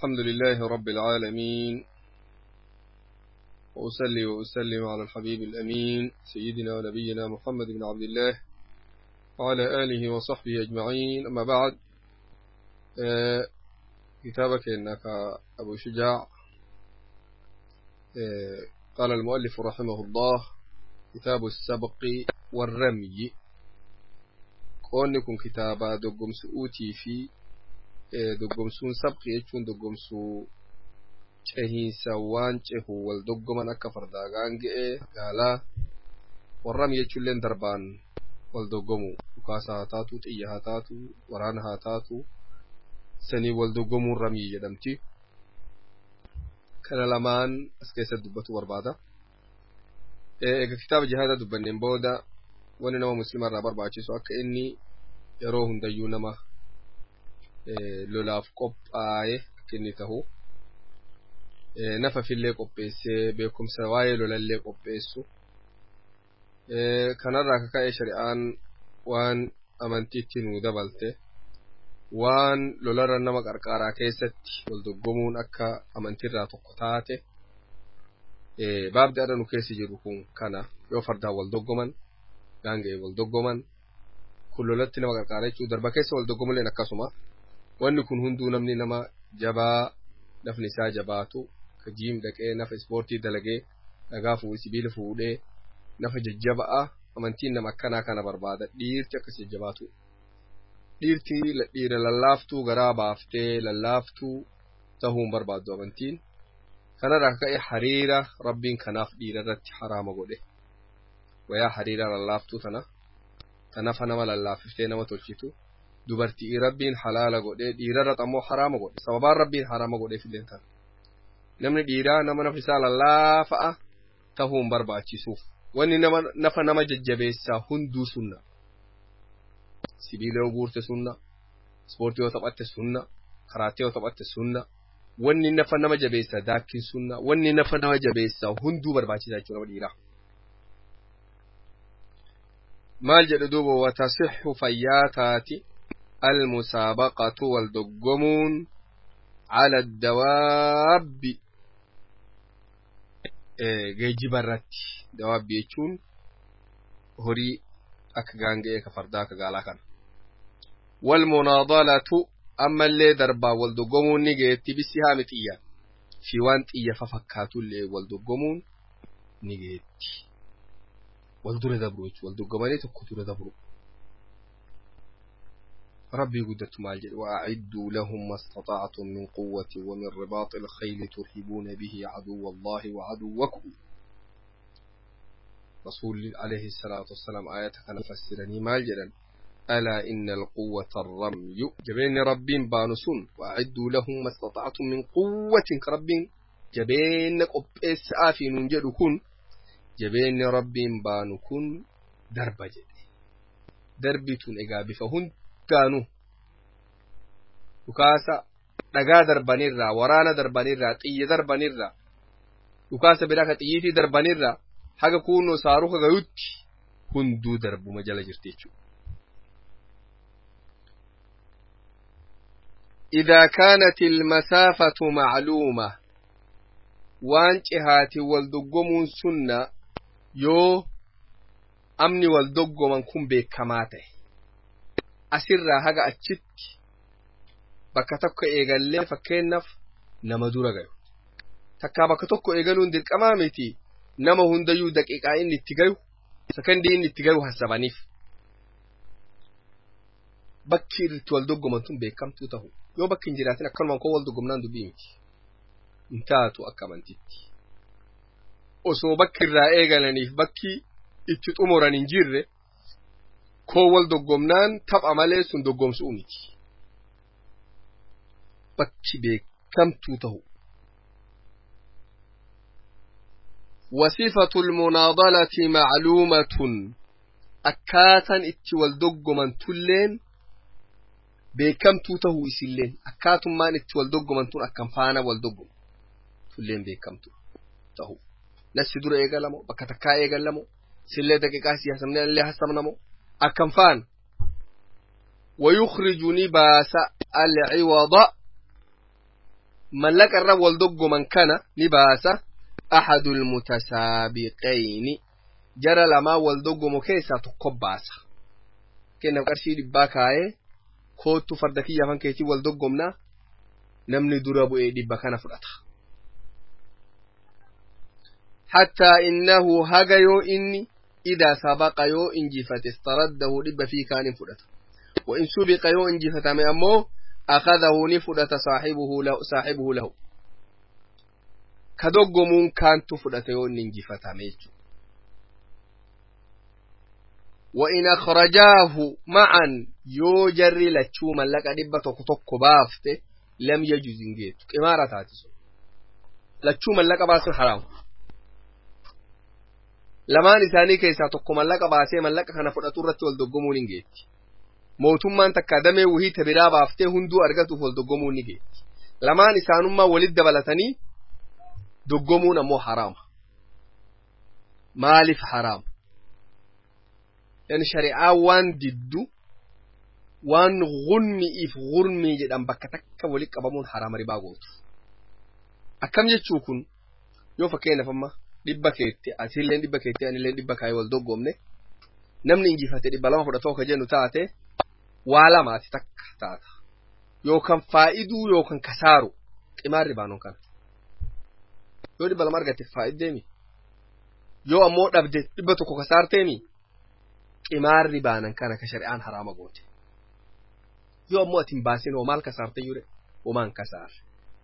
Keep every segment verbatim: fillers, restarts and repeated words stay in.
الحمد لله رب العالمين، وأصلي وأسلم على الحبيب الأمين سيدنا ونبينا محمد بن عبد الله وعلى آله وصحبه أجمعين. أما بعد، آه كتابك إنك أبو شجاع. آه قال المؤلف رحمه الله: كتاب السبق والرمي. كونكم كتابا دقم سؤوتي في دقمسون سبق يجون دقمسو cehiinsa waan cehu wal doggoman akka fardaagaan ge'e gaala warram jechuulleen darbaan wal doggomu dhukaasa haa taatu xiyya haa taatu waraana haa taatu sanii wal doggomuun ramii jedhamti. kana lamaan as keessatti dubbatu barbaada. eega kitaaba jihaada dubbanneen booda wani nama muslima irraa barbaachisu akka inni yeroo hundayyuu nama lolaaf qophaa'e akka inni tahu nafa fillee qopheessee beekumsa waa'ee lolallee qopheessu. kanarraa akka ka'e shari'aan waan amantiitti nuu dabalte waan lolarra nama qarqaaraa keessatti wal doggomuun akka amantiirraa tokko taate baabdi adda nu keessa jiru kun kana yoo fardaan wal doggoman gaangee wal doggoman kun lolatti nama qarqaaraa jechuu darba keessa wal doggomuleen akkasuma wanni kun hunduu namni nama jabaa nafni isaa jabaatu ka jiim dhaqee nafa ispoortii dalagee dhagaa fuudhee sibiila fuudhee nafa jajjabaa amantiin nama akkanaa kana barbaada. dhiirti akkas jajjabaatu dhiirti dhiira lallaaftuu garaa baaftee lallaaftuu tahuun barbaaddu amantiin. kanarraa ka'e hariira rabbiin kanaaf dhiira irratti haraama godhe wayaa hariira lallaaftuu tana tanafa nama lallaafiftee nama tolchitu dubartii rabbiin halaala godhe dhiirarra ammoo haraama godhe. sababaan rabbiin haraama godheef illee tan namni dhiiraa nama nafa isaa lallaafa'a tahuun barbaachisuuf wanni nama nafa nama jajjabeessaa hunduu sunna. sibiila yoo guurte sunna, ispoortii yoo taphatte sunna, karaatee yoo taphatte sunna. wanni nafa nama jabeessaa daakkiin sunna. wanni nafa nama jabeessaa hunduu barbaachisaa jechuudha nama dhiiraa. maal jedhe duuba: watasixu fayyaataati almusaabaqatu wal doggomuun ala dawaabbi geejiba irratti. dawaabbi jechuun horii akka gaangee ka fardaa ka gaalaa kana. wal munaadalatu ammallee darbaa wal doggomuun ni geetti bisihaami xiyya fi waan xiyya fafakkaatullee wal doggomuun ni geetti. wal dura dabru jechuun wal doggomanii tokko dura dabru. ربي قدرت مع الجد: وأعدوا لهم ما استطعتم من قوة ومن رباط الخيل ترهبون به عدو الله وعدوكم. رسول عليه الصلاة والسلام آية كان فسرني مع الجد: ألا إن القوة الرمي. جبين ربين بانسون وأعدوا لهم ما استطعتم من قوة كربين جبين قبس آفي ننجدكن جبين ربين بانكن درب جد دربتون إقابي فهن gaanu dhukaasa dhagaa darbanirraa waraana darbanirraa xiyya darbanirraa dhukaasa biraa ka xiyyiitii darbanirraa haga kuunoo saaruka gayutti hunduu darbuma jala jirti jechuudha. إذا كانت المسافة معلومة waan cihaati wal doggomuun sunna yoo amni wal doggoman kun beekamaa ta'e asirraa haga achitti bakka tokko eegallee fakkeenyaaf nama dura gayu takkaa bakka tokko eegaluun dirqamaa miti. nama hundayyuu daqiiqaa inni itti gayu sakandii inni itti gayu hasabaniif bakki irratti wal doggoman tun beekamtuu tahu yoo bakki hin jiraatin akkanumaan koo wal doggomnaan dubbii miti hin taatu akka amantitti. osoo bakki irraa eegalaniif bakki itti xumuran hin jirre koo wal doggomnaan tapha malee sun doggomsuu miti. bakki beekamtuu tahu. وصفة المناضلة معلومة أكاتا اتي والدقمن تلين بكمتو تهو إسلين أكاتم مان اتي والدقمن تون أكام فانا والدقم تلين بكمتو تهو نسي دور إيقالمو بكتكا إيقالمو سلي دقيقا سيحسمنا اللي حسمنامو أكام فان ويخرج نباس العوض ملك الرب والدق من كان نباسة أحد المتسابقين جرى لما والدق مكيسة تقباسة كنا قرشي دباكاي كوتو فردكي يفن كيتي والدق منا نمني درابو إيه دباكنا فرطها حتى إنه هجيو إني إذا سبق يو إنجفت استرده دب في كان فرطها وإن سبق يو إنجفت أمو أخذه نفرة صاحبه له صاحبه له كدوغمون كان تفرة يو إنجفت أميجو وإن أخرجاه معا يو جري لتشو ملك دب تكتك بافته لم يجوز إنجيت إمارة تاتسو لتشو ملك باس حرام لما نساني كيسا تكو ملك باسي ملك كان فرطة رتي والدوغمون إنجيت mootummaan takka damee wahii tabiraa baaftee hunduu argatuuf wal doggomuu ni geetti lamaan isaanummaa walit dabalatanii doggomuun ammoo haraama maaliif haraama yani shari'aa waan diddu waan gunmi'iif gurmii jedhan bakka takka walit qabamuun haraama ribaa gootu akkam jechuu kun yoo fakkeenyaaf amma dhibba keetti asilleen dhibba keetti anilleen dhibba kaayee wal doggomne namni injifate dhibba lama fudhatoo ka jennu taate wala maati takka taata yookan faa'iduu yookan kasaaru qimaarri baanon kana yoo dhibba lama argatte faa'ideemi yoo ammoo dhabde dhibba tokko kasaarteemi qimaarri baanan kana ka shari'aan haraama goote yoo ammoo atin baasin oo maal kasaarte yure oo maan kasaar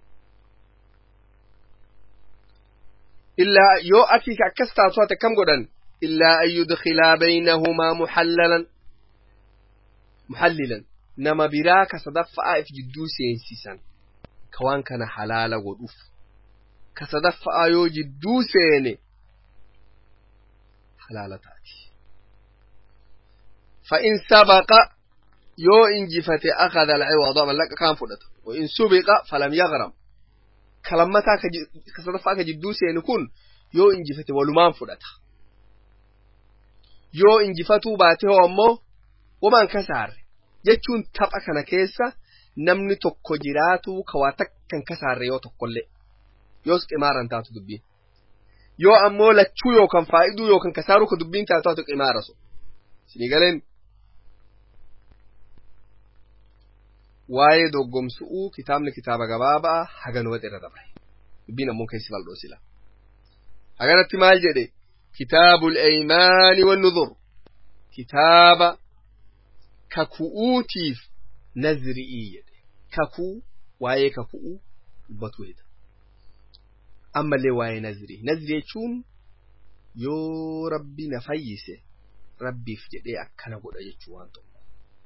illaa yoo ati akkas taatu ate kam godhan illaa an yudkhilaa baynahumaa muhallalan محللا نما براك صدفاء في جدو سينسيسان كوان كان حلالا ودوف كصدفاء يو جدو سيني حلالا تاتي فإن سبق يو انجفت أخذ العوض من لك كان فدت وإن سبق فلم يغرم كلمتا كصدفاء جدو سيني كن يو انجفت ولمان فدت يو انجفتو باته ومو ومان kasaare jechuun tapha kana keessa namni tokko jiraatu kawaa takkan kasaare yoo tokkollee yoos qimaaran taatu dubbiin yoo ammoo lachuu yookan faa'iduu yookan kasaaru ka dubbiin taatu qimaara so sinii galeen waa'ee doggomsu'uu kitaabni kitaaba gabaabaa haganumatti irra dabre dubbiin ammoo keessi bal'oo sila haganatti maal jedhe kitaabul aymaani wan nudhur kitaaba kaku'uutiif nazri'ii jedhe kakuu waa'ee kaku'uu dubbatu jedha ammallee waa'ee nazrii nazrii jechuun yoo rabbi na fayyise rabbiif jedhee akkana godha jechuu waan tokko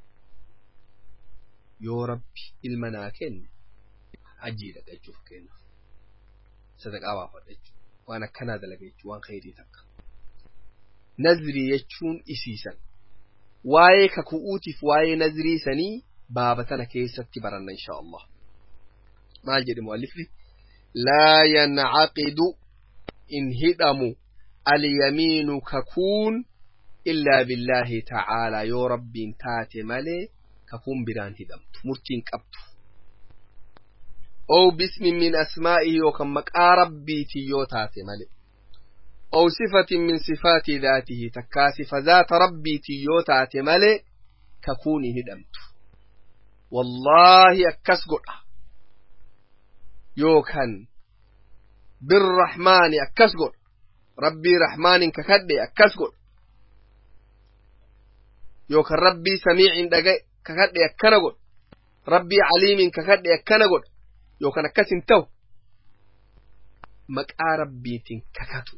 yoo rabbi ilma naa kenne hajjii dhaqa jechuuf kenna sadaqaa baafadha jechuu waan akkanaa dalaga jechuu waan khayrii takka nazrii jechuun isiisan waa'ee kaku'uutiif waa'ee nazrii sanii baaba tana keessatti baranna insha Allah maal jedhe muallifni laa yancaqidu in hidhamu alyamiinu kakuun illaa billaahi ta'aalaa yoo rabbiin taate malee kakuun biraan hidhamtu murtiin qabdu ow bismin min asmaa'ihi yookan maqaa rabbiitii yoo taate malee أو صفة من صفات ذاته تكاسف ذات ربي تيوتا تمالي ككوني هدمت والله أكسقر يوكن بالرحمن أكسقر ربي رحمن ككدي أكسقر يوكن ربي سميع ككدي أكنقر ربي عليم ككدي أكنقر يوكن أكسن تو مكا ربي تنككتو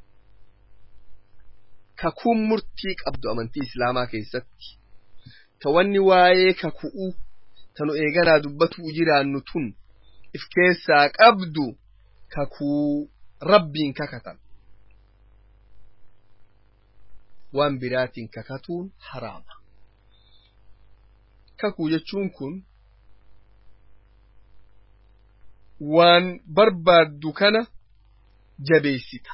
kakuun murtii qabdu amantii islaamaa keessatti tawanni waa'ee kaku'uu tanu eegaraa dubbatuu jiraannu tun if keessaa qabdu kakuu rabbiin kakatan waan biraatiin kakatuun haraama kakuu jechuun kun waan barbaaddu kana jabeessita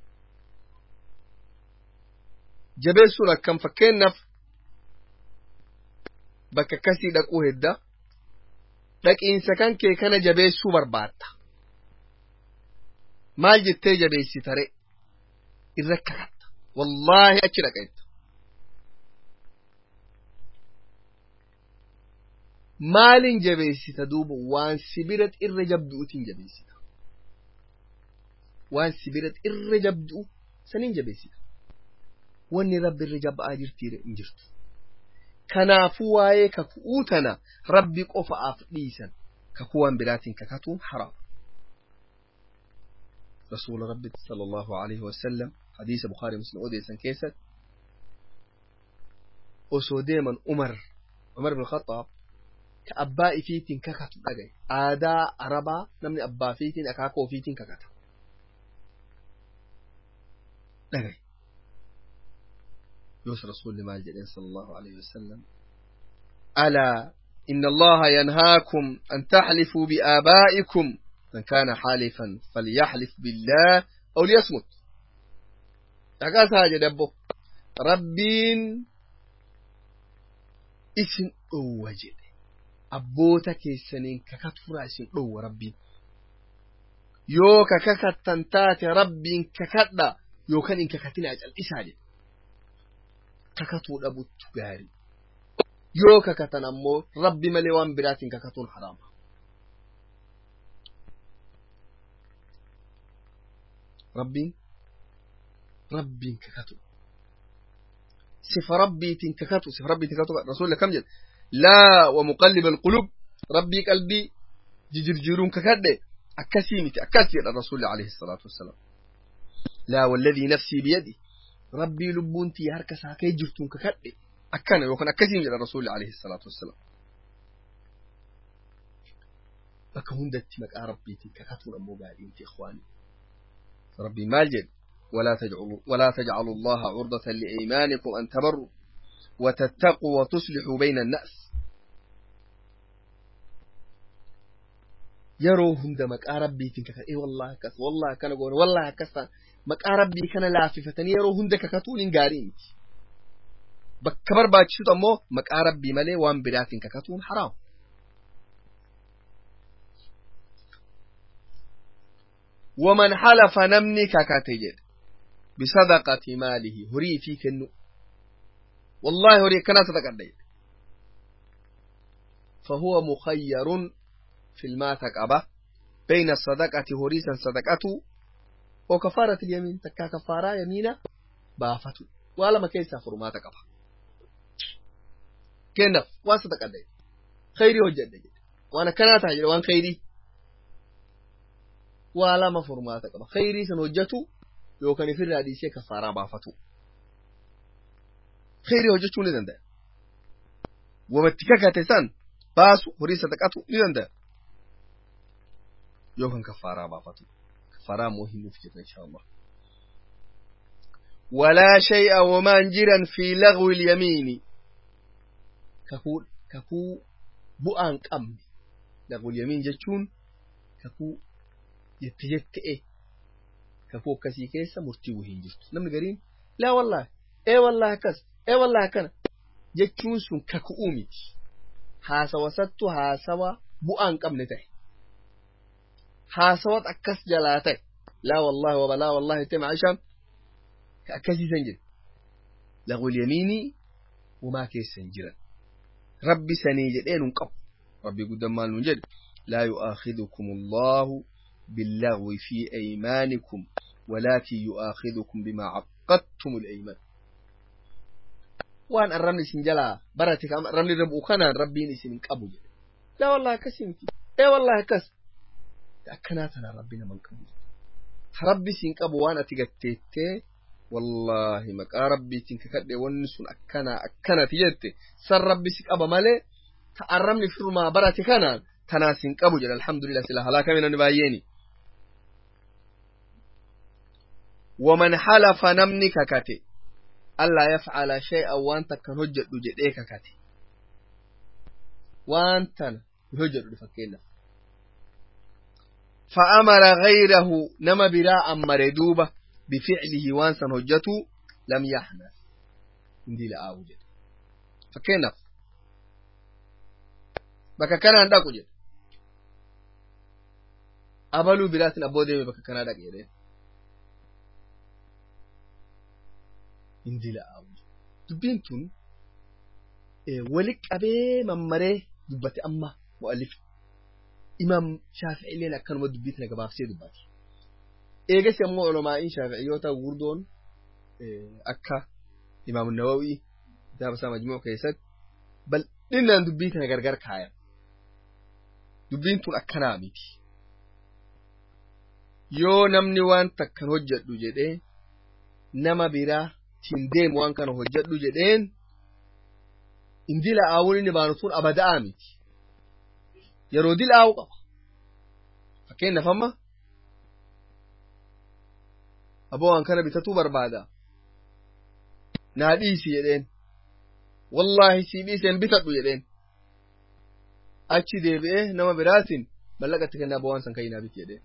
jabeessuun akkam fakkeenyaaf bakka kasii dhaquu hedda dhaqiinsa kan kee kana jabeessuu barbaadda maal jettee jabeessitare irra kakatta wallaahi achi dhaqeetta maalin jabeessita duuba waan sibirat irra jabduutiin jabeessita waan sibirat irra jabduu sanin jabeessita wanni rabbi irra jabba'aa jirtiire hin jirtu kanaafuu waa'ee kakuu tana rabbi qofaaf dhiisan kakuu waan biraatiin kakatuun haraam رسول ربي صلى الله عليه وسلم حديث بخاري مسلم أوديسن كيست أسودي من عمر عمر بن الخطاب كأباء فيتين ككت أجي آدا عربا نمني أبا فيتين أكاكو فيتين ككت أجي يوسف رسول الله صلى الله عليه وسلم ألا إن الله ينهاكم أن تحلفوا بآبائكم من كان حالفا فليحلف بالله أو ليصمت تقاس هاجة دبو ربين اسم أوجد أبوتك السنين ككتفر اسم أو ربين يو كككت تنتات ربين ككتنا يو كان إن ككتنا أجل إساجة ككتون أبو التجاري يو ككتنا أمو ربي مليوان برات ككتون حرام ربي ربي ككتو صف ربي تنككتو صف ربي تنككتو رسول الله كم جد لا ومقلب القلوب ربي قلبي جرجرون ككده أكسيمتي أكسي الرسول عليه الصلاة والسلام لا والذي نفسي بيدي ربي لبونتي هركس هكي جرتون ككده أكنا وكان أكسيمتي الرسول عليه الصلاة والسلام فكهون دتي مك ربي تنككتو أمو بعدين يا إخواني ربي ماجد ولا تجعلوا ولا تجعلوا الله عرضة لإيمانكم أن تبروا وتتقوا وتصلحوا بين الناس يروا هندمك أربي تنكك إيه والله كس والله كان يقول والله كس مك أربي كان لاففة يروا هندك كتون قارين بكبر باتشو تمو مك أربي ملي وان براتين كتون حرام ومن حلف نمني ككاتجد بصدقة ماله هري فيك النو والله هري كنا صدقة فهو مخير في الماتك أبا بين الصدقة هريسا صدقته وكفارة اليمين تكا كفارة يمينة بافتو ولا ما كيسا فرماتك أبا كنف وصدقة دي خيري وجد وانا كنا تهجر وان خيري ولا ما فرماتك أبا خيري سنوجته لو كان في الراديسية كفارة بافتو خيري وجدته لذن ده ومتكاكا تسان باسو هريسا تكاتو لذن ده يوكن كفارة بافتو كفارة مهم في إن شاء الله ولا شيء ومانجرا في لغو اليمين كفو كفو بؤان كم لغو اليمين جتشون كفو يتجت إيه كفو كسي كيسا مرتوه جت لم نقرين لا والله إيه والله كس إيه والله كان جتشون سن ككؤمي هاسا وسطو هاسا بؤان كم نتح هاسا وط أكس جلاتي لا والله وبلا والله تم عشان كأكسي سنجر لغو اليميني وما كيس سنجرا ربي سنيجر إيه ننقب ربي قدام مال منجر لا يؤاخذكم الله باللغو في أيمانكم ولكن يؤاخذكم بما عقدتم الأيمان وان الرمل سنجلا براتك أم الرمل ربو خنا ربي نسين قبو لا والله كسيمتي إيه والله كس تأكناتنا ربنا من قبل ربي سين قبو وانا تغتيتي والله مكا ربي تنككد ونسون أكنا أكنا تجتي سر ربي سيك أبا مالي تأرمني في رما براتي كان تناسين قبو جل الحمد لله سلاح لا كمين نباييني ومن حلف نمني ككتي ألا يفعل شيئا وانت كان هجد جد ككتي وانت هجد لفكينا فأمر غيره نما براء مردوبة بفعله وانسا هجته لم يحنث اندي لا أوجد فكينا بكا كان عندك وجد abaluu biraatiin abboo deeme bakka kanaa dhaqe jedheen hin dila'aawu dubbiin tun walitti qabee mammaree dubbate amma mu'allif imaam shaafi'iileen akkanuma dubbii tana gabaabsee dubbate eegas ammoo ulamaa'iin shaafi'iyyoota gurguddoon akka imaam nawawii kitaaba isaa majmuu keessatti bal'inaan dubbii tana gargar kaayan dubbiin tun akkanaa miti yoo namni waan takkan hojjedhu jedhee nama biraa tiin deemu waan kana hojjedhu jedheen in dila'aawun inni baanu tun abada'aa miti yeroo dila'aawu qaba fakkeenyaaf amma aboo waan kana bitatuu barbaada naa dhiisi jedheen wallaahi sii dhiiseen bitadhu jedheen achi deebi'ee nama biraatiin mallaqatti kennaa aboo waan san ka'inaa biti jedheen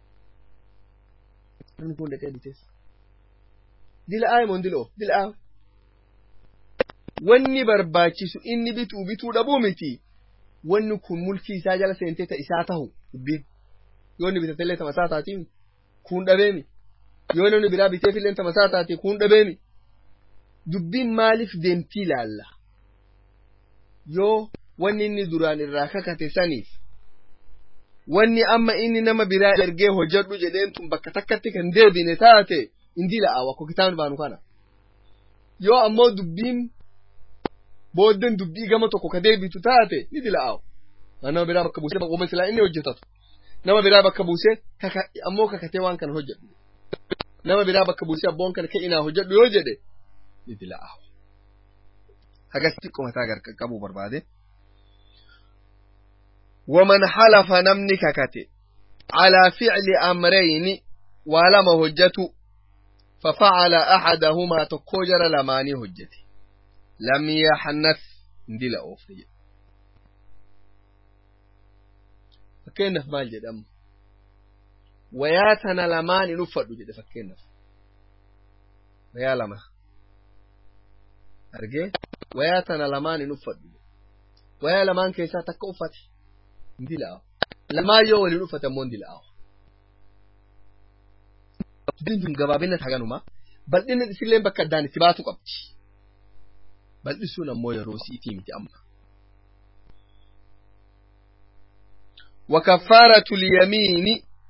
namni kun dhaqee bitees dila'aa moo dila'oo dila'aa wanni barbaachisu inni bituu bituu dhabuu miti wanni kun mulkii isaa jala seentee ta isaa tahu dubbiin yoo inni bitatellee tama isaa taatiin kun dhabeemi yoo namni biraa biteefillee tama isaa taati kun dhabeemi dubbiin maaliif deemtii laalla yoo wanni inni duraan irraa kakate saniif wanni amma inni nama biraa ergee hojjedhu jedheen tun bakka takkatti kan deebine taate indi la'aawa ko kitaabni baanu kana yoo ammoo dubbiin booddeen dubbii gama tokko ka deebitu taate ni dila'aawa nama biraa bakka buusee bakka silaa inni hojjetatu nama biraa bakka buusee ammoo kakatee waan kana hojjedhu nama biraa bakka buusee abboon kana ka'inaa hojjedhu yoo jedhe ni dila'aawa hagasti qomataa garqabuu barbaade ومن حلف نمني ككتي على فعل أمرين ولما هجته ففعل أحدهما تكوجر لماني هجتي لم يحنث دي لأوفي فكينا في مال جدام وياتنا لماني نفرد جد فكينا ويا لما أرجع وياتنا لماني نفرد ويا لمان كيسا تكوفتي ndila'aw lamaa yoo waliin uffatamoo ndila'aw dubbiin tun gabaabinna haganuma bal'inni isilleen bakka addaan itti baatu qabdi bal'isuun ammoo yeroo siitii miti amma وكفارة اليمين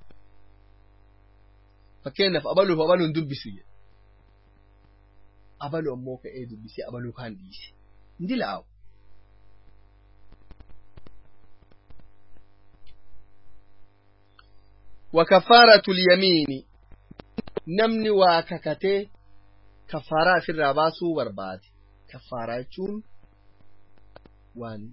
فكينا في أبلو فأبلو ندبسو أبلو أموك إيه دبسي أبلو كان ديسي ndila'aw وكفارة اليمين نمني وككتي كفارة في الرباس ورباد كفارة جون وان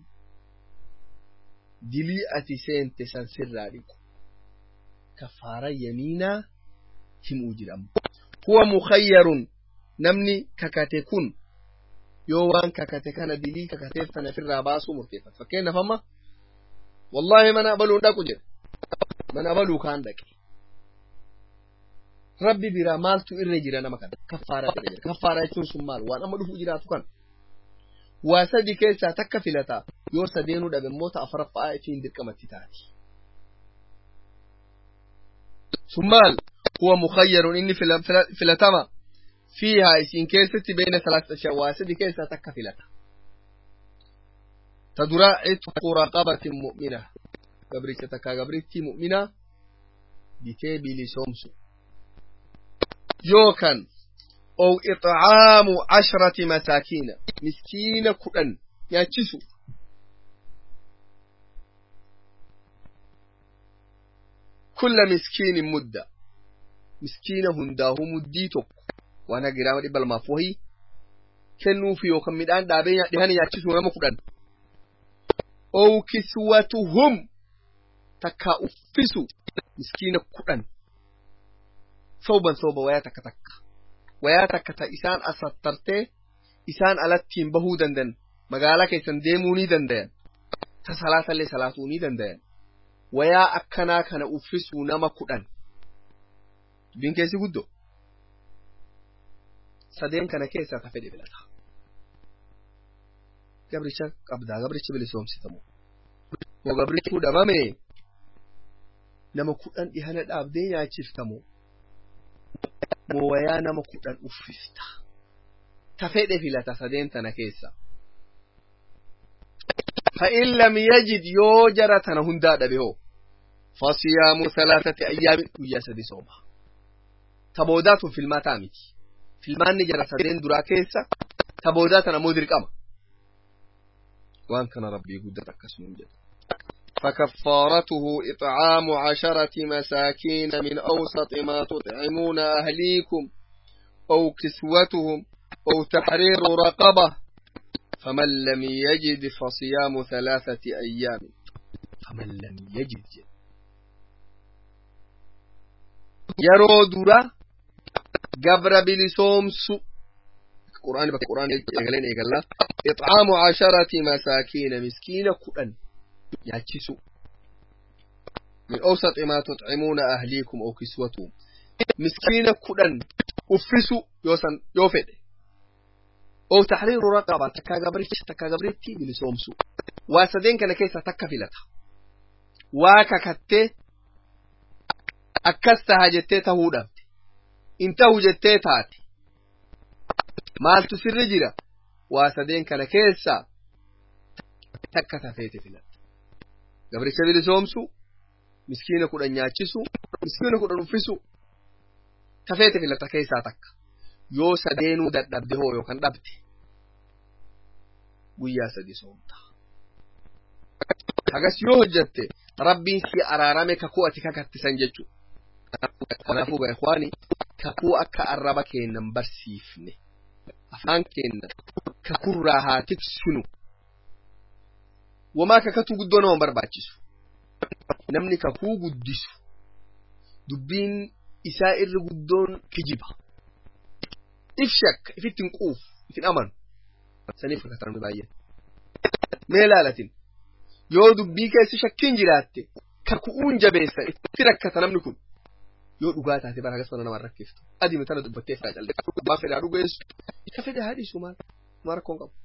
دلي أتسين تسان سراريك كفارة يمينة هم أجرم هو مخير نمني ككتي كن يوان ككتي كان دلي ككتي فانا في الرباس مرتفع فكينا فما والله ما نقبلون دا كجر من أبلو كان لك ربي برا مالتو إرجع أنا مكان كفارة كفارة يكون سمال وأنا ما دفع جراتو كان واسدي كيسا تكفلتا يورس دينو دب موت أفرق آيتين دير كما تتاتي سمال هو مخير إني في في التما فيها إن كيست بين ثلاثة أشياء واسدي كيسا تكفلتا تدرى رقبة مؤمنة gabricha takka gabritti mu'mina bitee bilisomsu yookan ow it'aamu ashrati masakina miskiina kudhan nyaachisu kulla miskiinin mudda miskiina hundaahu muddii tokko waan hagiraama dhibba lamaaf wahii kennuufi yookan midhaan dhaabee dhihani nyaachisu nama kudhan ow kiswatuhum takka uffisu miskiina kudhan ثوبا ثوبا ويا تك تك ويا تك تا إسان أسطرته إسان ألتين بهو دندن مقالة كيسان ديموني دندن تسلاة اللي سلاتوني دندن ويا أكنا كان أفسو نما كدن بين كيسي قدو سدين كان كيسا تفيد بلاتا قبرشا قبدا قبرشا بلسوم ستمو وقبرشا دمامي nama kudhan dhihana dhaabdee nyaachiftamu moo wayaa nama kudhan uffifta ta fedhe filata sadeen tana keessa فإن لم يجد يو جرتنا هندا دبهو فصيام ثلاثة أيام ويسد صوما تبودات في الماتامك في المان جرى سدين دراكيسا تبوداتنا مدرك أما وان كان ربي قدرك اسم جد فكفارته إطعام عشرة مساكين من أوسط ما تطعمون أهليكم أو كسوتهم أو تحرير رقبة فمن لم يجد فصيام ثلاثة أيام فمن لم يجد يرو درا قبر بلسومس القرآن بالقرآن يقولين يقول إطعام عشرة مساكين مسكين قرآن يأتسوا من أوسط ما تطعمون أهليكم أو كسوتهم مسكين قرآن أفسوا يوسن يوفد أو تحرير رقبة تكا قبرتش تكا قبرتي بلسومسو واسدين كان كيسا تكا فلتها واكا كتة أكستها جتة تهودت انتهو جتة تاتي مال تسر جرا واسدين كان كيسا تكا تفيت فلت قبرتش بلسومسو مسكين كود أنياتشسو مسكين كود أنفسو تفيت فلت كيسا تكا yoo sadeenuu dadhabde hoo yookaan dhabde guyyaa sadi soomta hagas yoo hojjatte rabbiin si araarame kakuu ati kakattisan jechuu kanaafuu ga ikhwaani kakuu akka arraba keennan barsiifne afaan keennan kakurraa haa tiksinu wamaa kakatu guddoo nama barbaachisu namni kakuu guddisu dubbiin isaa irra guddoon kijiba إفشك إفتن قوف إفتن أمن سنيف كثر من باية ميلالة يود بيك يسشكين جراتي ككؤون جبيسة إفترك كثر منكم يود أقاطع تبارك الصلاة نمار ركفت أدي مثلا دبتي فاجل ما في دارو جيس كفيد هذه سومان ما ركون قب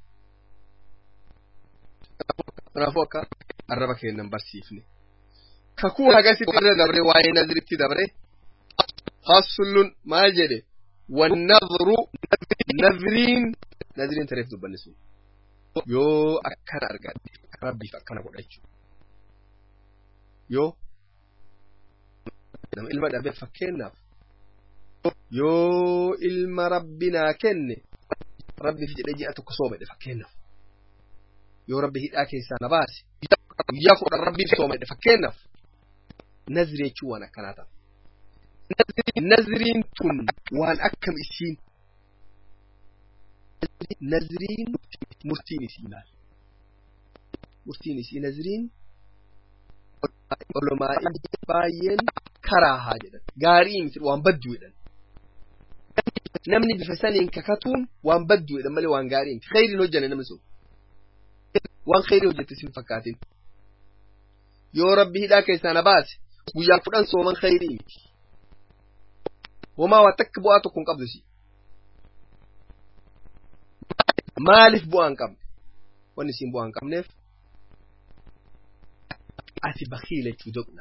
أنا فوقا الربك النمبر سيفني ككو هجاسي برا دبري واي نزرتي دبري حصل ما جري والنظر نذرين نذرين تريف دبا نسو يو أكنا أرقاد ربي فأكنا قرأيشو يو نم إلما دابي فكينا يو إلما ربنا كن ربي في جدجي أتوك صومي فكينا يو ربي هيد آكي سانا باسي ياكو ربي صومي فكينا نذري شوانا كناتا نذرين تن وان أكم إسين نذرين مرتين سينال مرتين سين نذرين علماء باين كراها جدا قارين وان بدو جدا نمني بفسانين ككتون وان بدو جدا مالي وان قارين خير نوجنا نمسو وان خير وجدت سين فكاتين يو ربي هدا كيسانا باس ويأكلان صومان خيرين وما واتك بواتكم قبل شيء مالف بوان قبل ونسين بوان قبل نف أتي بخيلة تدقنا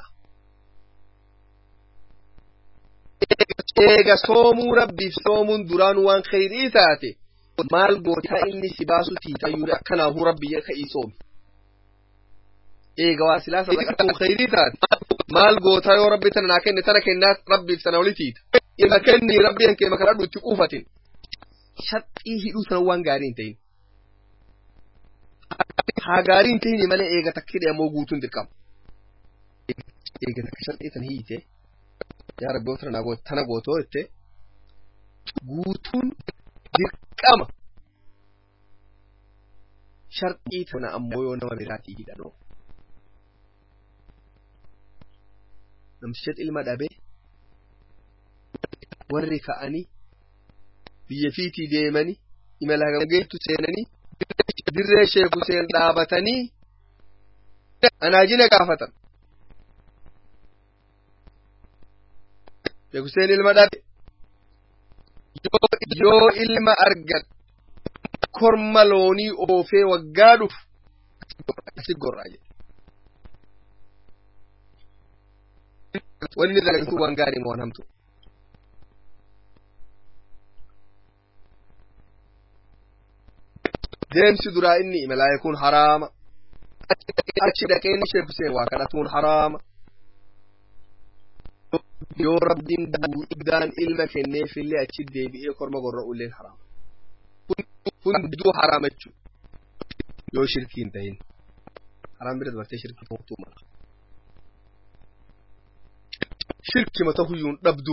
إيغا صومو ربي صومون دران وان خيري تاتي مال قوتا إني سباسو تيتا يورا كناه ربي يخي صومي إيغا واسلا صدقاتو خيري تاتي مال قوتا يو ربي تناكن ترك الناس ربي بسنولي تيتا إذا كني ربي أنك مكرادو تقوفة شطئيه دوسنا وان غارين تين ها غارين تين مالا إيغا تكير يا موغوتون دركام إيغا تكشط إيتن هيتي يا ربي وطرنا قوت تنا قوتو إيتي غوتون دركام شرط إيتنا أمويو نما براتي هيدانو نمشت إلما دابي warri ka'anii biyya fiitii deemanii imala geettu seenanii dirree Sheek Huseen dhaabatanii anaajina gaafatan Sheek Huseen ilma dhabe yoo ilma argan korma loonii oofee waggaa dhufu asi gorraa jedhe wanni dalagtu waan gaarii moo hamtu deemsi duraa inni imalaa yakun haraama achi dhaqee inni sheekusee waa kadhatuun haraama yoo rabbiin guddaan ilma kenneefillee achi deebi'ee korma gorra'ulleen haraama hunduu haraama jechuudha yoo shirkii hin ta'in haraam bira dabartee shirkii ta'uu mala shirki mata huyyuun dhabdu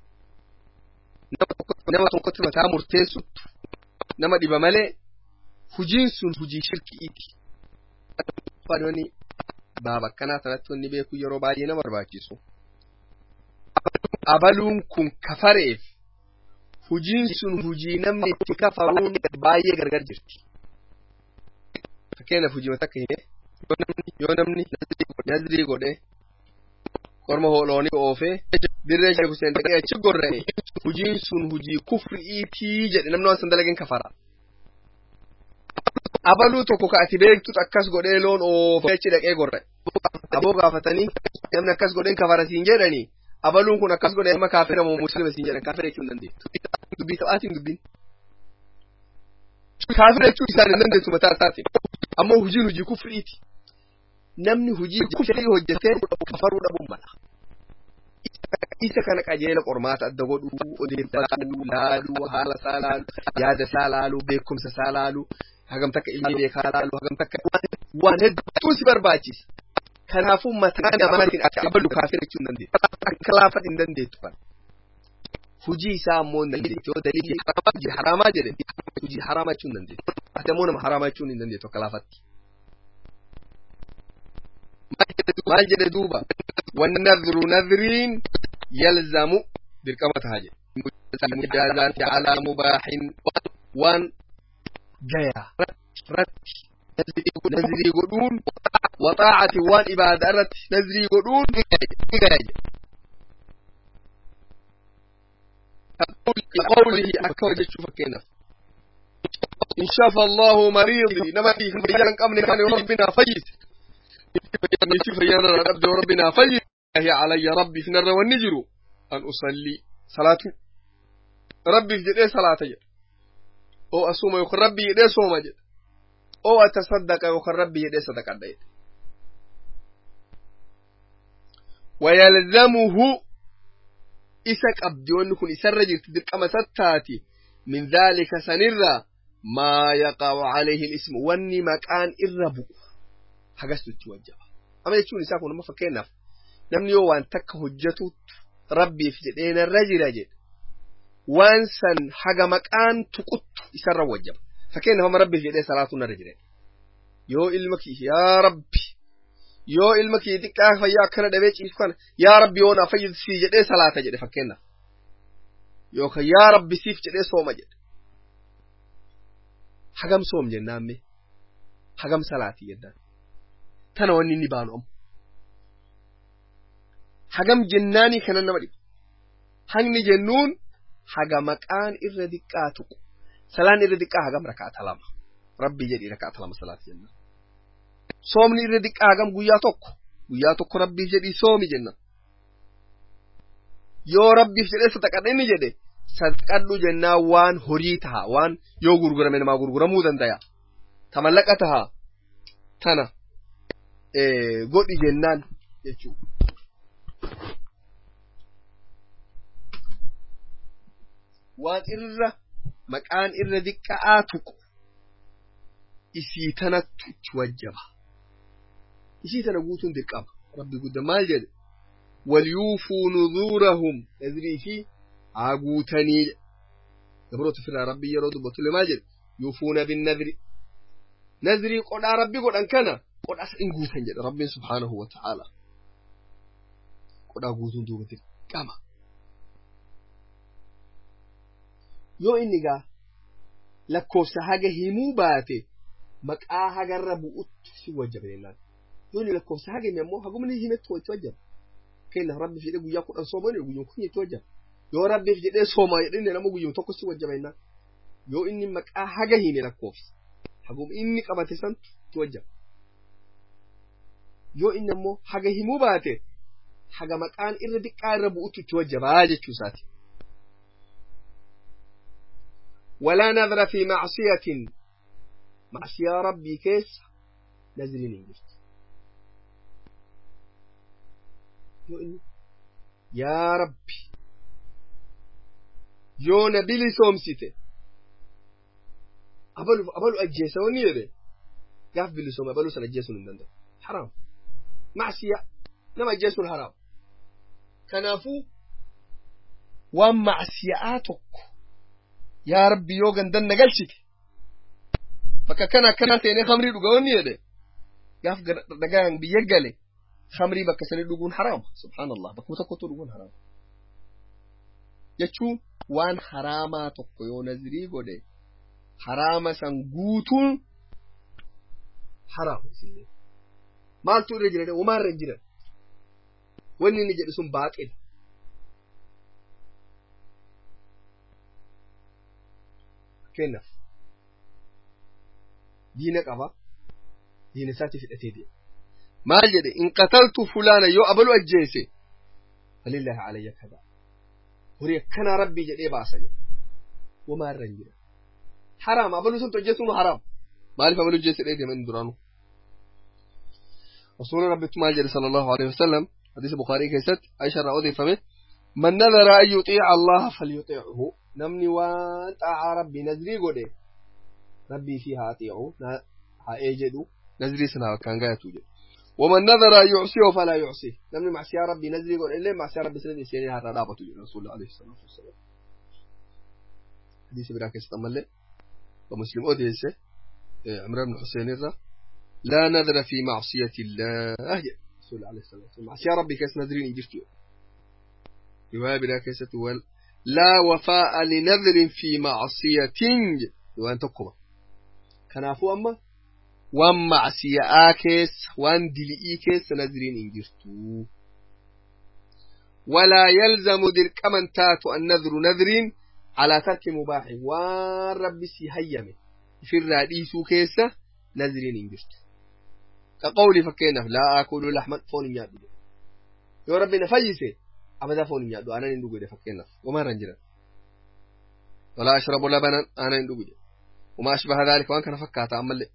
nama tokkotti mataa murteessuttu nama dhiba malee hujiin sun hujii shirkiiti fadhoni baaba akkanaa sanatti wanni beeku yeroo baay'ee nama barbaachisu abaluun kun kafareef hujiin sun hujii namni itti kafaruun baay'ee gargar jirti fakkeenyaaf hujii mata akka hime yoo namni nazrii godhe korma hooloonii oofee dirree sheeku seen dhaqee achi gorra'e hujiin sun hujii kufri'iitii jedhe namni waan san dalageen kafara abaluu tokko ka ati beektu akkas godhee loon oofee achi dhaqee gorra'e aboo gaafatanii namni akkas godheen kafara siin jedhanii abaluun kun akkas godhee amma kaafira moo muslima siin jedhan kaafira jechuu hin dandeettu dubbii taphaatiin dubbiin kaafira jechuu isaan hin dandeettu mataa isaatiin ammoo hujiin hujii kufriiti namni hujii kufrii hojjetee kafaruu dhabuun mala isa kana qajeela qormaata adda godhuu odeeffachuu laaluu haala isaa laaluu yaada isaa laaluu beekumsa isaa laaluu hagam takka ilmi beekaa laaluu hagam takka waan hedduu si barbaachisa kanaafuu mataa namaatiin akka abalu kaafira jechuu hin dandeettu akka laafat hin dandeettu kan hujii isaa ammoo hin dandeettu yoo dalilii hujii haraamaa jedhe hujii haraamaa jechuu hin dandeettu ati ammoo nama haraamaa jechuu hin dandeettu akka laafatti maal jedhe duuba والنذر نذرين يلزم بالقمة هاجة المجازات على مباح وان جيا رت نزري قدون وطاعة وان إبادة رت نزري قدون قوله أكبر جشوف كينا إن شاف الله مريضي نما فيه مريضا قمني كان ربنا فيس نشوف يا رب ربنا فيس هي علي ربي في النار والنجر أن أصلي صلاة ربي في جدي صلاة جد أو أصوم يخر ربي يدي صوم جد أو أتصدق يخر ربي يدي صدق جد ويلزمه إسك أبدون كن إسر تدرك أما ستاتي من ذلك سنرى ما يقع عليه الاسم واني مكان إربو حقست التوجه أما يتشون إساكم لما فكينا namni yoo waan takka hojjetu rabbiif jedheen irra jira waan san haga maqaan tuquttu isarra wajjaba fakkeenyaaf amma rabbiif jedhee salaatuun irra jira yoo ilma kii yaa rabbi yoo ilma kii xiqqaa fayyaa akkana dhabee ciisu kana yaa rabbi yoo na fayyisi jedhee salaata jedhe fakkeenyaaf yookaan yaa rabbi siif jedhee sooma jedhe hagam soom jennaan mee hagam salaatii jennaan tana wanni inni baanu amma hagam jennaani kanan nama dhibu hangni jennuun haga maqaan irra diqqaa tuqu salaan irra diqqaa hagam rakaata lama rabbi jedhi rakaata lama salaati jenna soomni irra diqqaa hagam guyyaa tokko guyyaa tokko rabbiif jedhi soomi jenna yoo rabbiif jedhee sadaqadha inni jedhe sadaqadhu jennaa waan horii taha waan yoo gurgurame namaa gurguramuu dandaya tamallaqa taha tana godhi jennaan jechuu waan irra maqaan irra diqqaa tuqu isii tanattu itti wajjaba isii tana guutuun diqqama rabbi gudda maal jedhe waliyuufuu nuzuurahum nazrii fi haa guutanii gabroota firraa rabbi yeroo dubbatu maal jedhe yuufuuna binnadri nazrii qodhaa rabbi godhan kana qodhaa san guutan jedhe rabbiin subhaanahu wa ta'aala qodhaa guutuun duuba diqqama yoo inni gaa lakkoofsa haga himuu baate maqaa hagarra bu'uttu si wajjaba jennaan yoo inni lakkoofsa haga hime ammoo hagumni himettu itti wajjaba kenna rabbiif jedhee guyyaa kudhan soomani guyyaan kun itti wajjaba yoo rabbiif jedhee soomaa jedhee nama guyyaan tokko si wajjaba jennaan yoo inni maqaa haga hime lakkoofsa hagum inni qabate san itti wajjaba yoo inni ammoo haga himuu baate haga maqaan irra diqqaa irra bu'utti itti wajjabaa jechuu isaati ولا نذر في معصية معصية ربي كيس نذرين انجرت يا ربي يو نبيلي سومسيته أبلو أبلو أجيسوني يده قاف بيلي سوم أبلو سن أجيسون النندو حرام معصية نما أجيسون حرام كنافو ومعصياتك يا ربي يوغن دن نقلشك فكا كنا كنا تيني خمري لغوني يده قاف دقان بيقلي خمري بك سني لغون حرام سبحان الله بك متكوتو لغون حرام يچو وان حراما تقو يو نزري قده حراما سنقوتون حرام سيلي مال تو رجل وما رجل وني نجد سن باطل كنف دينك أبا دين ساتي في الأتيدي ما جد إن قتلت فلانا يو أبلو أجيسي فلله علي كذا وريا كان ربي جد إبا سجد وما الرنجل حرام أبلو سنتو أجيسون حرام ما ألف أبلو أجيسي إيدي من درانو رسول ربي تمال صلى الله عليه وسلم حديث بخاري كيست عائشة رأوذي فمه من نذر أن يطيع الله فليطيعه نمني وان طاع ربي نذري قده ربي فيها أطيعه ها ايجدو نذري سنها كان قاية توجد ومن نذر أن يعصيه فلا يعصيه نمني معصي ربي نذري قده إلا معصي ربي سنة سيني هذا رابط توجد رسول الله عليه الصلاة والسلام حديث براك يستمل ومسلم أوديسه عمران بن حسين الرّ لا نذر في معصية الله رسول الله عليه الصلاة والسلام معصي ربي كيس نذرين يجفتيو رواية براك يستوال لا وفاء لنذر في معصية وان تقوى كنافو أما وان معصية آكس وان دلئيكس نذرين انجرتو ولا يلزم ذر كمن تاتو النذر نذر على ترك مباح وان ربي سيهيمي في الرئيسو كيسة نذرين انجرتو كقولي فكينا لا أكل لحما فون يادو يا ربي نفجسي أبدا فون يادو أنا ندوغو دي فكينا وما رنجنا ولا أشرب لبنا أنا ندوغو دي وما أشبه ذلك وأن كان فكاتا أمالي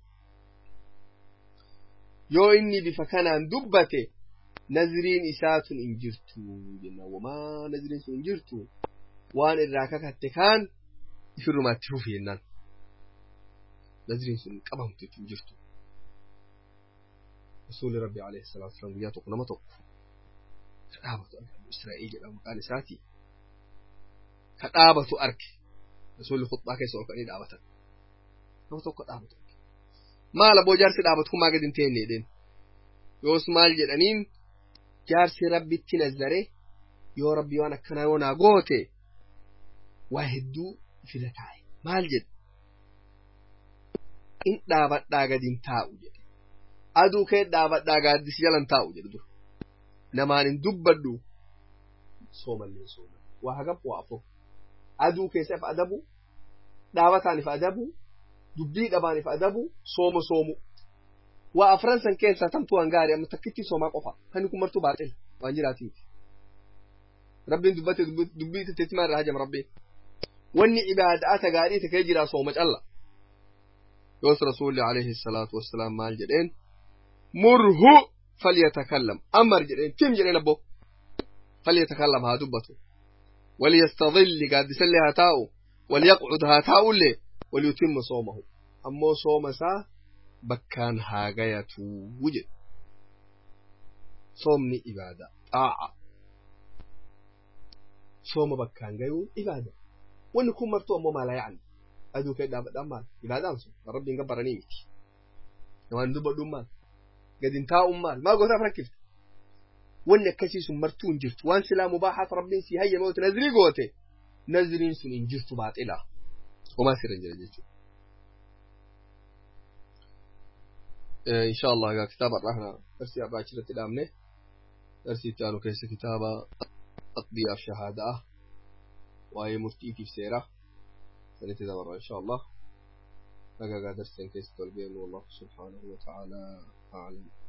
يو إني بفكانا دبتي نذرين إسات إنجرتو جنا وما نذرين سو إنجرتو وان الراكاك التكان يفروا ما تشوفي النان نذرين سو كبهم تنجرتو رسول ربي عليه الصلاة والسلام ياتوك نمطوك كتابة إسرائيل جدا قال ساتي كتابة أرك رسول الخطبة كيسو أركني دعوة نمطوك كتابة ما لبو جارسي دعوتكم ما قد انتين نيدين يوس مال جدانين جارسي ربي تنزره يو ربي وانا كناونا قوتي واحدو في لتاي مال جد إن دعوت داقا دين تاو جد aduu kee dhaabadhaa gaaddisi jalan taa'u jedhu namaan dubbadhu soomallee soomal waa hagam waa afur aduu keessaaf adabu dhaabataaniif adabu dubbii dhabaaniif adabu sooma soomu waa afran san keessaa tamtu waan gaarii amma takkitti soomaa qofa kan kun martuu baaxil waan jiraatiif rabbiin dubbate dubbii teetimaa irraa hajam rabbiin wanni ibaadaata gaarii takee jiraa sooma calla yoos rasuulli alayhi salaatu wassalaam maal jedheen مره فليتكلم أمر جرين كم جرين أبو فليتكلم هادبته وليستظل قاد سلها تاو وليقعد هاتاو اللي وليتم صومه أما صوم سا بكان هاقية وجد صومني إبادة طاعة صوم بكان جيو إبادة ونكون مرتو أمو ما لا يعني أدو كده أمال إبادة أمسو ربي نقبرني ميكي نوان دبا دمان قد انتهى أمال ما قلت أفركفت وانا كسيس مرتون جرت وان سلا مباحات ربين سي هيا موت نزري قوتي نزرين سنين جرت بعد إله وما سيرن جرجت إن شاء الله كتاب الرحمة درسي أبا عشرة الأمنة درسي تانو كيس كتابة أطبيع الشهادة وهي مفتي في سيرة سنتدبر إن شاء الله لقى درسين كيس تلبين والله سبحانه وتعالى أعلم